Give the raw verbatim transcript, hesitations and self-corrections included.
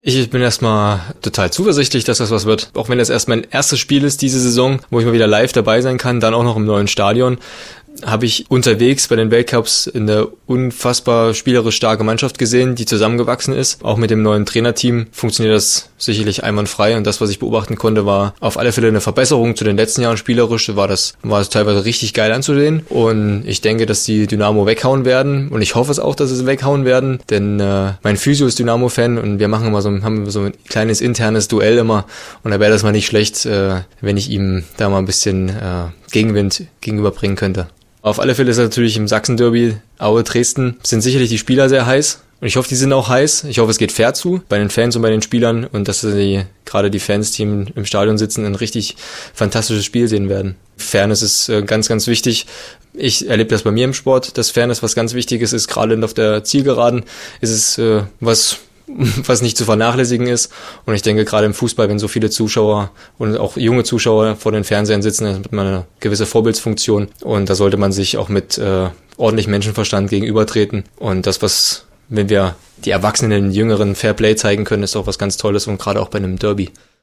Ich bin erstmal total zuversichtlich, dass das was wird. Auch wenn das erst mein erstes Spiel ist diese Saison, wo ich mal wieder live dabei sein kann, dann auch noch im neuen Stadion, habe ich unterwegs bei den Weltcups eine unfassbar spielerisch starke Mannschaft gesehen, die zusammengewachsen ist. Auch mit dem neuen Trainerteam funktioniert das sicherlich einwandfrei, und das, was ich beobachten konnte, war auf alle Fälle eine Verbesserung zu den letzten Jahren spielerisch. War das, war es teilweise richtig geil anzusehen, und ich denke, dass die Dynamo weghauen werden, und ich hoffe es auch, dass sie weghauen werden, denn äh, mein Physio ist Dynamo-Fan und wir machen immer so, haben so ein kleines internes Duell immer, und da wäre das mal nicht schlecht, äh, wenn ich ihm da mal ein bisschen äh, Gegenwind gegenüberbringen könnte. Auf alle Fälle ist natürlich im Sachsen-Derby Aue Dresden sind sicherlich die Spieler sehr heiß. Und ich hoffe, die sind auch heiß. Ich hoffe, es geht fair zu bei den Fans und bei den Spielern, und dass sie, gerade die Fans, die im, im Stadion sitzen, ein richtig fantastisches Spiel sehen werden. Fairness ist äh, ganz, ganz wichtig. Ich erlebe das bei mir im Sport, dass Fairness was ganz Wichtiges ist. Gerade auf der Zielgeraden ist es äh, was was nicht zu vernachlässigen ist. Und ich denke, gerade im Fußball, wenn so viele Zuschauer und auch junge Zuschauer vor den Fernsehern sitzen, dann hat man eine gewisse Vorbildsfunktion. Und da sollte man sich auch mit äh, ordentlichem Menschenverstand gegenübertreten. Und das, was, wenn wir die Erwachsenen, den Jüngeren Fairplay zeigen können, ist auch was ganz Tolles, und gerade auch bei einem Derby.